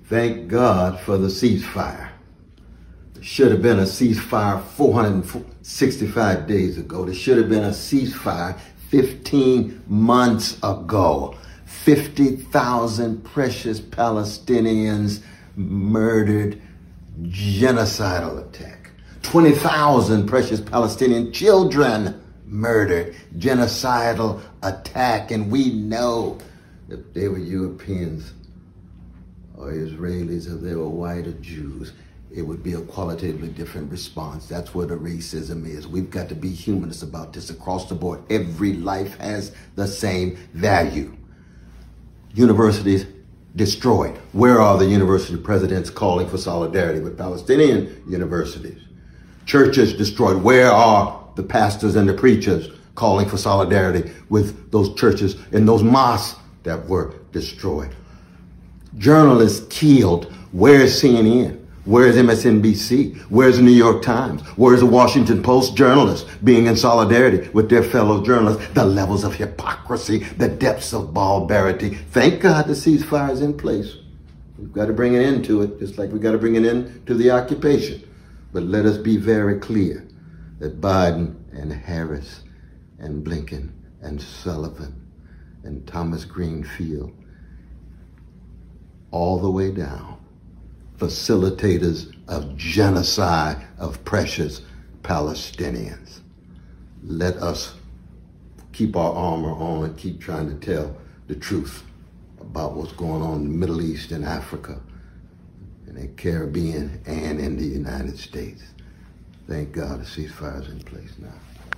Thank God for the ceasefire. There should have been a ceasefire 465 days ago. There should have been a ceasefire 15 months ago. 50,000 precious Palestinians murdered, genocidal attack. 20,000 precious Palestinian children murdered, genocidal attack. And we know if they were Europeans or Israelis, if they were white or Jews, it would be a qualitatively different response. That's where the racism is. We've got to be humanist about this across the board. Every life has the same value. Universities destroyed. Where are the university presidents calling for solidarity with Palestinian universities? Churches destroyed. Where are the pastors and the preachers calling for solidarity with those churches and those mosques that were destroyed? Journalists killed. Where's CNN? Where's MSNBC? Where's the New York Times? Where's the Washington Post journalists being in solidarity with their fellow journalists? The levels of hypocrisy, the depths of barbarity. Thank God the ceasefire is in place. We've got to bring an end to it, just like we got to bring an end to the occupation. But let us be very clear that Biden and Harris and Blinken and Sullivan and Thomas Greenfield, all the way down, facilitators of genocide of precious Palestinians. Let us keep our armor on and keep trying to tell the truth about what's going on in the Middle East and Africa and the Caribbean and in the United States. Thank God the ceasefire is in place now.